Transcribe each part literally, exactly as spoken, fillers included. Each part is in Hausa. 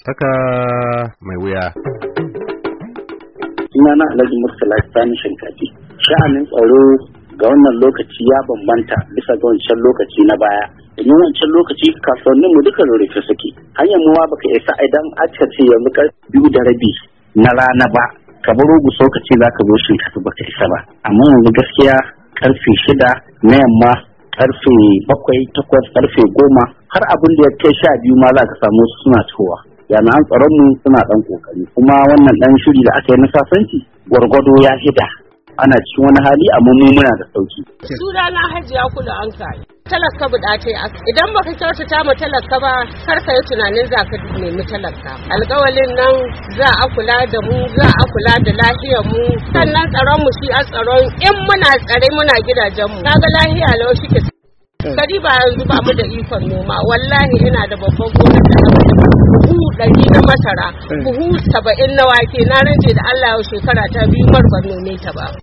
Saka mai wuya. Sunana Alhaji Murtala Sani Shinkafi. Sha'anin tsaro ga wannan lokaci ya bambanta bisa ga wancan lokaci na baya. Domin wancan lokaci kasuwannin mu duka rurrufe suke. Hanyar mu ma baka isa idan aka ce yanzu karfe biyu da rabi na rana ba. Ka baro guso ka ce zaka zo Shinkafi baka isa ba. Amma yanzu gaskiya karfe shida na yamma, karfe bakwai, takwas, karfe goma har abin da ya kai sha biyu ma za ka samu su suna cikowa. Jami'an tsaron mu suna dan kokari kuma wannan dan shiri da aka yi na sasanci gwargwado ya hida ana cikin wani hali amma mu muna da sauki. Sunana Hajiya Kulu an kai talaka buɗatai idan baka kyautata ma talaka ba kar ka yi tunanin za ka nemi talaka. Alƙawalin nan za a kula da mu, za a kula da lafiyar mu, sannan tsaron mu shi a tsaron in muna tsare muna gidajen mu kaga lafiya lau shi ke gari ba yanzu ba mu da ikon noma. Wallahi ina da babban gona da buhu ɗari na masara, buhu saba'in na wake, na ranje da Allah yau shekara ta biyu mar ban nome ta ba.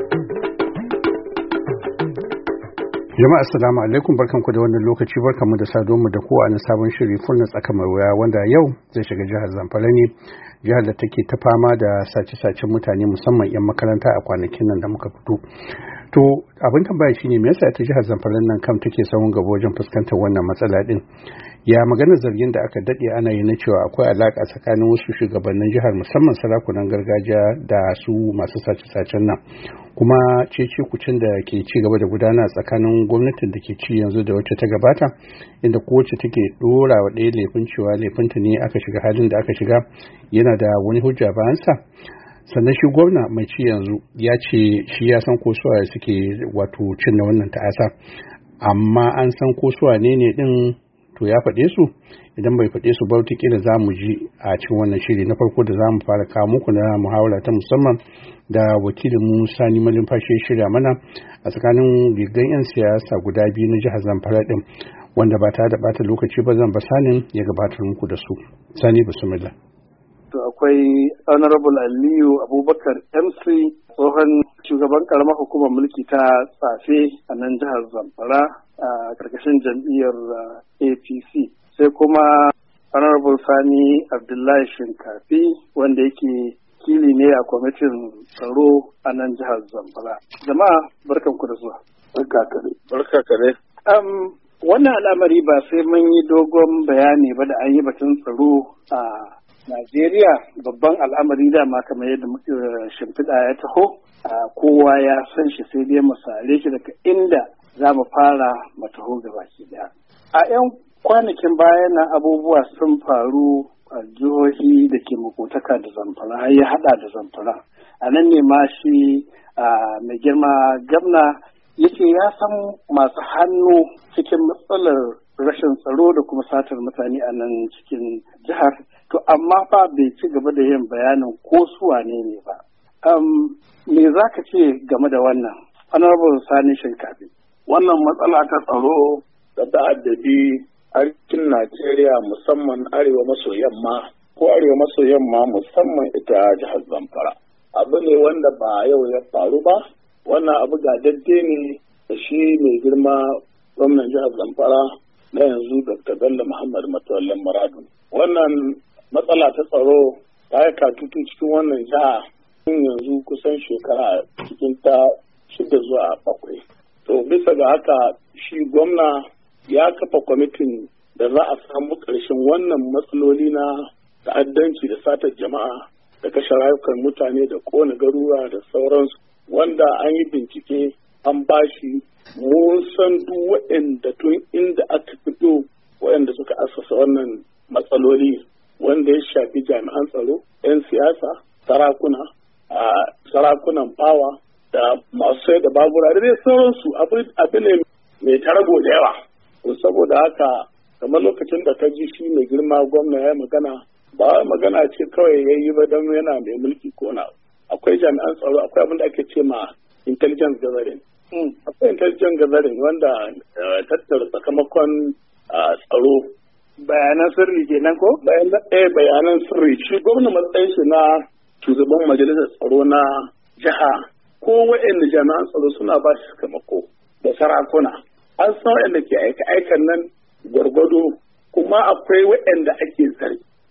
Jama'a assalamu alaikum, barkanku da wannan lokaci, barkanmu da saduwa da kowa na sabon shiri Furna Tsaka Mai Wuya wanda yau zai shiga jihar Zamfara ne, jihar da take ta fama da sace-sacen mutane musamman 'yan makaranta a kwanakin nan da muka fito. To abin tambaya shine me yasa ta jihar Zamfara nan kam take sahun gaba wajen fuskantar wannan matsala din? Ya maganar zargin da aka dade ana yi na cewa akwai alaka tsakanin wasu shugabannin jihar musamman sarakunan gargajiya da su masu sace-sacen nan. Kuma cece kucin da ke ci gaba da gudana tsakanin gwamnatin da ke ci yanzu da wacce ta gabata, inda kowace take dora wa ɗaya laifin cewa laifinta ne aka shiga halin da aka shiga, yana da wani hujja bayansa. Sannan shi gwamna mai ci yanzu ya ce shi ya san ko suwa suke wato cin na wannan ta'asa, amma an san ko suwa ne ne din to ya faɗe su. Idan bai faɗe su ba wataƙila za mu ji a cikin wannan shiri na farko da za mu fara kawo muku na muhawara ta musamman da wakilin mu Sani Malumfashi ya shirya mana a tsakanin rigan 'yan siyasa guda biyu na jihar Zamfara din, wanda ba ta da bata lokaci ba zan ba Sanin ya gabatar muku da su. Sani bismillah. To akwai Honorable Aliyu Abubakar M C, tsohon shugaban karamar hukumar mulki ta Tsafe a nan jihar Zamfara a karkashin jam'iyyar A P C. Sai kuma Honorable Sani Abdullahi Shinkafi wanda yake kili ne a kwamitin tsaro a nan jihar Zamfara. Jama'a barkanku da zuwa. Barka kare. Barka kare. Um, wannan al'amari ba sai mun yi dogon bayani ba da an yi batun tsaro a Najeriya. Babban al'amari dama kamar yadda muke shimfiɗa ya taho, kowa ya san shi, sai dai mu sare shi daga inda za mu fara mu taho gabaki daya. A 'yan kwanakin baya na abubuwa sun faru a jihohi da ke makotaka da Zamfara, har ya hada da Zamfara. A nan ne ma shi mai girma gwamna yake ya san masu hannu cikin matsalar rashin tsaro da kuma satar mutane a nan cikin jihar. To amma fa bai ci gaba da yin bayanin ko su wane ne ba. Um, me za ka ce game da wannan? Honorable Sani Shinkafi. Wannan matsala ta tsaro da ta'addabi arkin Najeriya musamman arewa maso yamma ko arewa maso yamma musamman ita jihar Zamfara. Abu ne wanda ba yau ya faru ba, wannan abu ga dadde ne da shi mai girma gwamnan jihar Zamfara na yanzu Doctor Bello Muhammad Matawallan Muradu. Wannan matsala ta tsaro ta yi katutu cikin wannan jiha tun yanzu kusan shekara cikin ta shida zuwa bakwai. To bisa ga haka shi gwamna ya kafa kwamitin da za a samu ƙarshen wannan matsaloli na ta'addanci da satar jama'a da kashe rayukan mutane da ƙona garuruwa da sauransu, wanda an yi bincike an bashi mun san duk waɗanda tun inda aka fito waɗanda suka asasa wannan matsaloli wanda ya shafi jami'an tsaro, 'yan siyasa, sarakuna, a sarakunan bawa da masu sai da babura da dai sauransu. Abu ne mai tarago da yawa. Saboda haka kamar lokacin da ka ji shi mai girma gwamna ya magana, ba magana ce kawai ya yi ba don yana mai mulki ko na. Akwai jami'an tsaro, akwai abin da ake ce ma intelligence gathering. Akwai intelligence gathering wanda tattara sakamakon tsaro. Bayanan sirri kenan ko? Bayanan sirri. Shi gwamna matsayin shi na shugaban majalisar tsaro na jiha, ko waɗanda jami'an tsaro suna ba shi sakamako da sarakuna. An san waɗanda ke aika-aikan nan gwargwado, kuma akwai waɗanda ake zargi. Saboda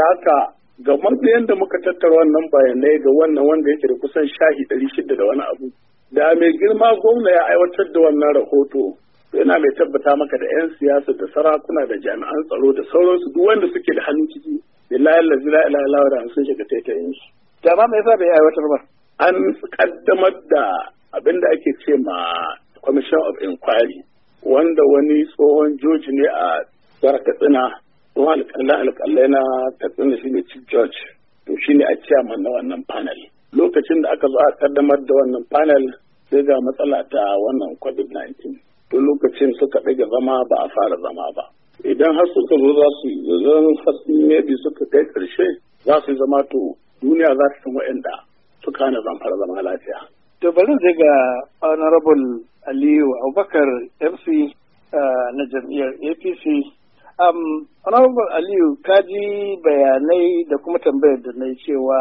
saboda haka ga matsayin da muka tattara wannan bayanai ga wannan wanda yake da kusan shahi ɗari shida da wani abu, da mai girma gwamna ya aiwatar da wannan rahoto yana mai tabbata maka da 'yan siyasa da sarakuna da jami'an tsaro da sauransu duk wanda suke da hannun ciki billahi allazi la ilaha illa huwa sun shiga taitayin shi. Jama'a me yasa bai aiwatar ba? An kaddamar da abin da ake ce ma Commission of Inquiry wanda wani tsohon joji ne a jihar Katsina, tsohon alƙalai alƙalai na Katsina shi ne Chief Judge, to shi ne a chairman na wannan panel. Lokacin da aka zo a kaddamar da wannan panel sai ga matsala ta wannan covid nineteen. To lokacin suka ɗaga zama ba a fara zama ba. Idan har suka zo za su yi zan hatsi maybe suka kai ƙarshe za su yi zama to duniya za ta san waɗanda suka hana Zamfara zama lafiya. To bari zai ga Honorable Aliyu Abubakar M C uh, na jam'iyyar A P C. Um, Honorable Aliyu, ka ji bayanai da kuma tambayar da na yi cewa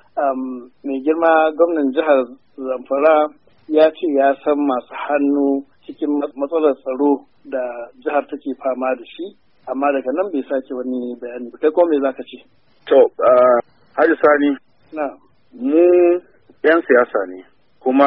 um, mai girma gwamnan jihar Zamfara ya ce ya san masu hannu cikin matsalar tsaro da jihar take fama da shi, amma daga nan bai sake wani bayani. Kai ko me za ka ce? To, uh, Haji Sani, na. mu 'yan siyasa ne, kuma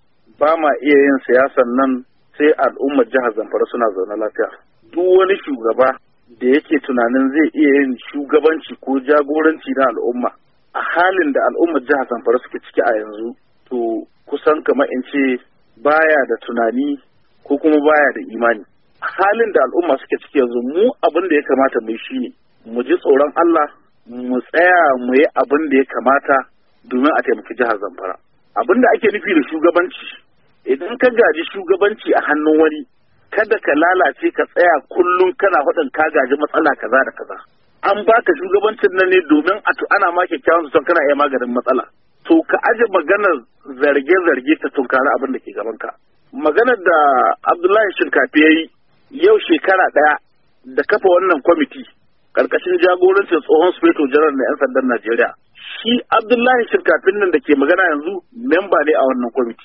ba ma iya yin siyasan nan sai al'ummar jihar Zamfara suna zaune lafiya. Duk wani shugaba da yake tunanin zai iya yin shugabanci ko jagoranci na al'umma a halin da al'ummar jihar Zamfara suke ciki a yanzu, to kusan kamar in ce baya da tunani ko kuma baya da imani. A halin da al'umma suke ciki yanzu, mu abin da ya kamata mu yi shine mu ji tsoron Allah, mu tsaya mu yi abin da ya kamata domin a taimaki jihar Zamfara. Abin da ake nufi da shugabanci, idan ka gaji shugabanci a hannun wani, kada ka lalace ka tsaya kullum kana faɗin ka gaji matsala kaza da kaza. An baka shugabancin nan ne domin a ana ma kyakkyawan zaton kana iya maganin matsala. To ka aje maganar zarge-zarge ta tunkari abin da ke gabanka. Maganar da Abdullahi Shinkafi ya yi yau shekara ɗaya da kafa wannan kwamiti ƙarƙashin jagorancin tsohon Sufeto Janar na 'yan sandan Najeriya. Shi Abdullahi Shinkafin nan da ke magana yanzu memba ne a wannan kwamiti.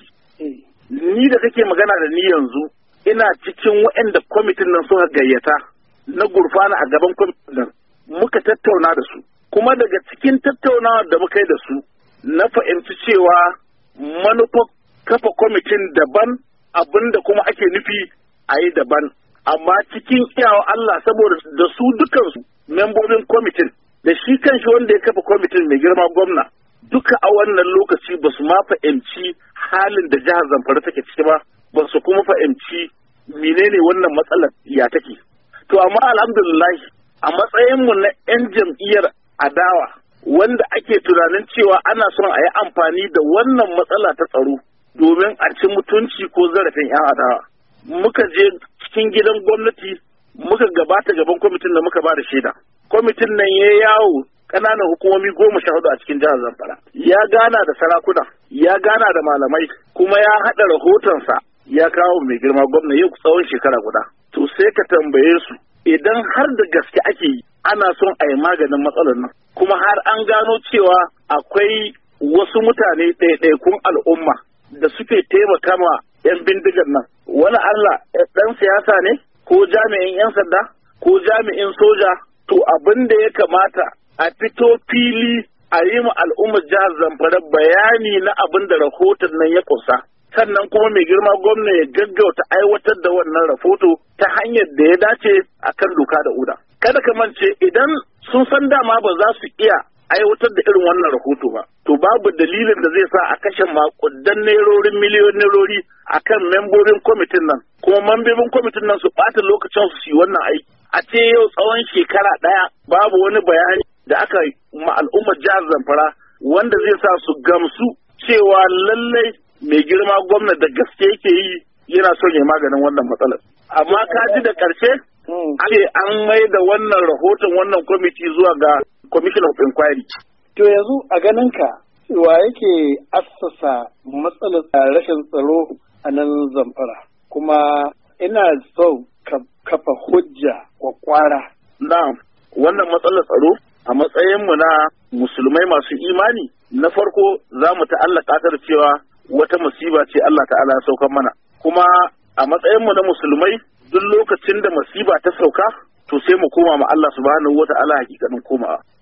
Ni da kake magana da ni yanzu ina cikin waɗanda kwamitin nan suka gayyata na gurfana a gaban kwamitin nan muka tattauna da su. Kuma daga cikin tattaunawa da muka yi da su na fahimci cewa manufar kafa kwamitin daban abin da kuma ake nufi a yi daban. Amma cikin iyawa Allah saboda da su dukansu membobin kwamitin da shi kanshi wanda ya kafa kwamitin mai girma gwamna duka a wannan lokaci ba su ma fahimci halin da jihar Zamfara take ciki ba, ba su kuma fahimci menene wannan matsalar ya take. To amma alhamdulillah a matsayinmu na 'yan jam'iyyar adawa wanda ake tunanin cewa ana son a yi amfani da wannan matsala ta tsaro domin a ci mutunci ko zarafin 'yan adawa, muka je cikin gidan gwamnati muka gabata gaban kwamitin da muka ba da shaida. Kwamitin nan ya yawo ƙananan hukumomi goma sha hudu a cikin jihar Zamfara. Ya gana da sarakuna, ya gana da malamai, kuma ya haɗa rahotonsa ya kawo mai girma gwamna yau tsawon shekara guda. To sai ka tambaye su, idan har da gaske ake yi ana son a yi maganin matsalar nan, kuma har an gano cewa akwai wasu mutane ɗaiɗaikun al'umma da suke taimaka ma 'yan bindigar nan. Wani Allah ɗan siyasa ne, ko jami'in 'yan sanda, ko jami'in soja, to abin da ya kamata a fito fili a yi ma al'ummar jihar Zamfara bayani na abin da rahoton nan ya kusa. Sannan kuma mai girma gwamna ya gaggauta aiwatar da wannan rahoto ta hanyar da ya dace a kan doka da oda. Kada ka mance idan sun san dama ba za su iya aiwatar da irin wannan rahoto ba, to babu dalilin da zai sa a kashe makudan nerorin miliyon nerori a kan membobin kwamitin nan, kuma membobin kwamitin nan su ɓata lokacin su yi wannan aiki. A ce yau tsawon shekara ɗaya babu wani bayani da aka ma al'ummar jihar Zamfara wanda zai sa su gamsu cewa lallai mai girma gwamna da gaske yake yi yana son ya maganin wannan matsalar. Amma ka ji da ƙarshe ce an mai da wannan rahoton wannan kwamiti zuwa ga Commission of Inquiry. To yanzu a ganin ka wa yake assasa matsalar rashin tsaro a nan Zamfara, kuma ina so ka kafa hujja kwakwara. Na wannan matsalar tsaro a matsayinmu na musulmai masu imani, na farko za mu ta'allaka ta da cewa wata musiba ce Allah ta'ala ya saukar mana, kuma a matsayinmu na musulmai duk lokacin da musiba ta sauka to sai mu koma ma Allah subhanahu wata'ala hakikanin komawa.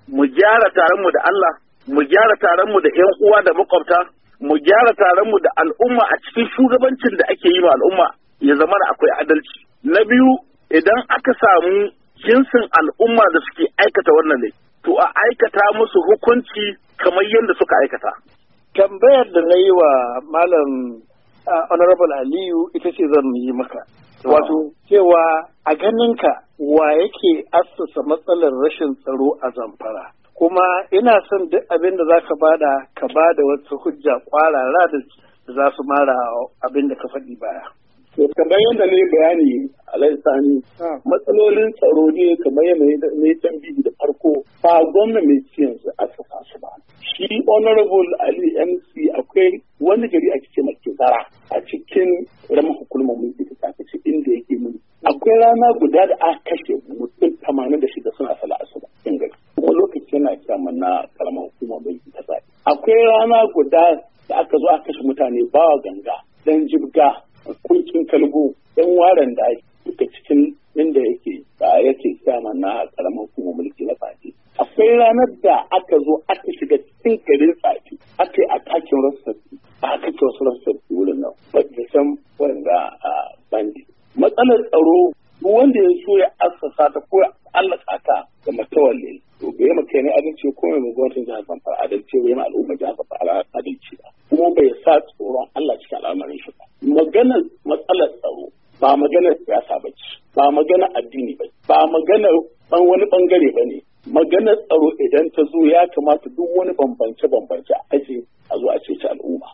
mu gyara taron mu da Allah, mu gyara taron mu da ƴan uwa da makwabta, mu gyara taron mu da al'umma a cikin shugabancin da ake yi wa al'umma ya zama da akwai adalci. Na biyu, idan aka samu jinsin al'umma da suke aikata wannan ne, to a aikata musu hukunci kamar yadda suka aikata. Tambayar da na yi wa Malam Honorable Aliyu ita ce zan yi maka. Wato, cewa a ganinka wa yake assasa matsalar rashin tsaro a Zamfara? Kuma ina son duk abin da za ka bada, ka bada wata hujja kwarara da za su mara abin da ka faɗi baya. To kamar yadda na yi bayani Alhaji Sani, matsalolin tsaro ne kamar yadda na yi tambayi da farko ba gwamna mai ciyan su a saka su ba. Shi Honorable Ali M C akwai wani gari a cikin Makizara a cikin ramar hukumar mulki ta tafi inda yake mulki. Akwai rana guda da aka kashe mutum tamanin da shida suna sala asuba cikin gari. Kuma lokaci yana kyaman na karamar hukumar mulki ta tafi. Akwai rana guda da aka zo aka kashe mutane bawa ganga dan jibga kuncin kalgo yan waren da duka cikin inda yake ba yake sama na karamar hukumar mulki na Fati. Akwai ranar da aka zo aka shiga cikin garin Fati aka yi atakin rassafi a aka ce wasu rassafi wurin nan wadda san wanda a bandi. Matsalar tsaro wanda ya so ya assasa ta ko ya allaka ta da matawalle to bai maka ne adalci ko mai gwamnatin jihar Zamfara adalci bai ma al'umma jihar Zamfara adalci ba kuma bai sa tsoron Allah cikin al'amarin shi ba. Maganar matsalar tsaro ba maganar siyasa ba ce, ba maganar addini ba, ba maganar ban wani bangare ba ne. Maganar tsaro idan ta zo ya kamata duk wani bambance-bambance a aje a zo a ceci al'umma.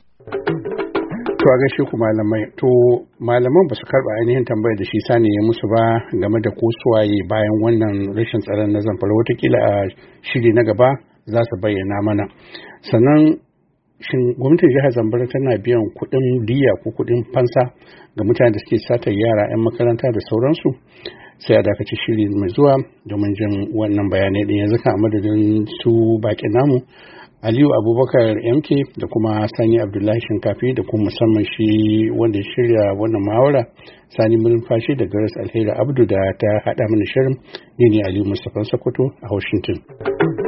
To a gaishe ku malamai, to malaman ba su karɓa ainihin tambayar da shi Sani ya musu ba game da ko suwaye bayan wannan rashin tsaron na Zamfara, watakila a shiri na gaba za su bayyana mana. Sannan shin gwamnatin jihar Zamfara tana biyan kuɗin diya ko kuɗin fansa ga mutane da suke satar yara 'yan makaranta da sauransu? Sai a dakaci shiri mai zuwa domin jin wannan bayanai din. Yanzu kan madadin su baƙin namu Aliyu Abubakar M K da kuma Sani Abdullahi Shinkafi da kuma musamman shi wanda ya shirya wannan muhawara Sani Mulfashi da Garas Alheri Abdu da ta haɗa mana shirin, ni ne Aliyu Mustapha Sokoto a Washington.